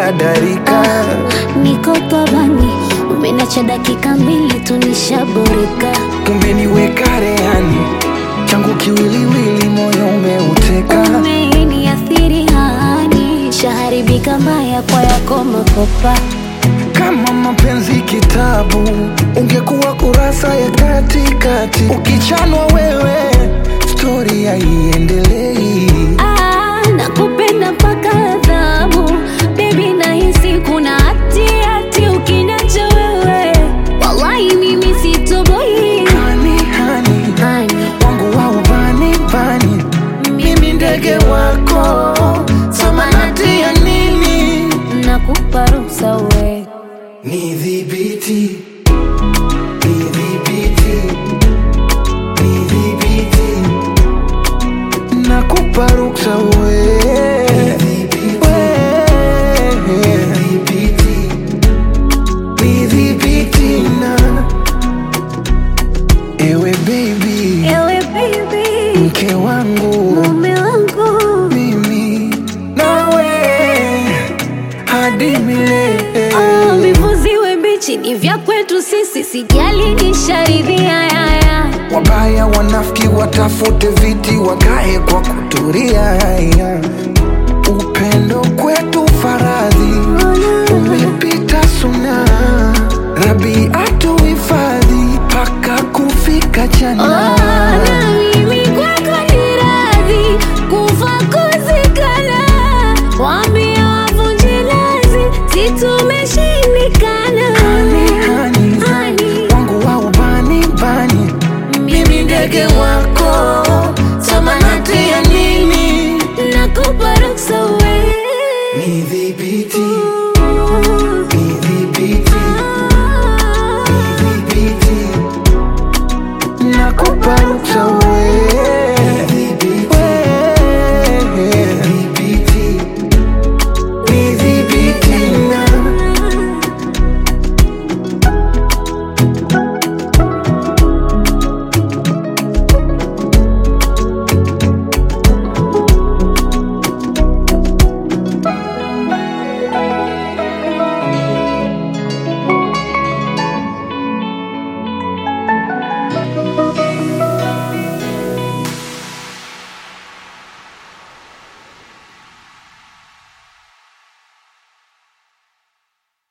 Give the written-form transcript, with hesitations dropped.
hadarika. Niko pabani, umenacha dakika mbili tunishaboreka. Umeniweka rehani, changu kiwiliwili moyo umeuteka. Umeniathiri hani, shaharibika mbaya kwa yako makopa. Kama mapenzi kitabu, ungekuwa kurasa ya katikati. Ukichanwa wewe, story haiendelei. Nakupenda mpaka adhabu, baby nahisi kuna hati ukiniacha wewe. Wallahi mimi sitoboi. Hani, wangu wa ubani bani, mimi ndege wako, samanati ya nini? Nakupa ruhusa we, nidhibiti, nidhibiti, nidhibiti. Nakupa ruhusa we, nidhibiti na ewe baby, mke wangu, mume wangu, mimi nawe hadi milele. vivuziwe mbichi ni vya kwetu sisi, sijali nisharidhia yaya. Wabaya wanafiki watafute viti wakae kwa kuturia. Upendo kwetu faradhi, umepita suna. Rabi atuhifadhi paka kufika jana. Na mimi kwako ni radhi, kufa kuzikana. Waambie wavunje lazi, si tumeshindikana. Hani, wangu wa ubani bani, mimi ndege wako, samanati ya nini? Nakupa ruhusa we, Nidhibiti, nidhibiti, nidhibiti. Nakupa ruhusa we.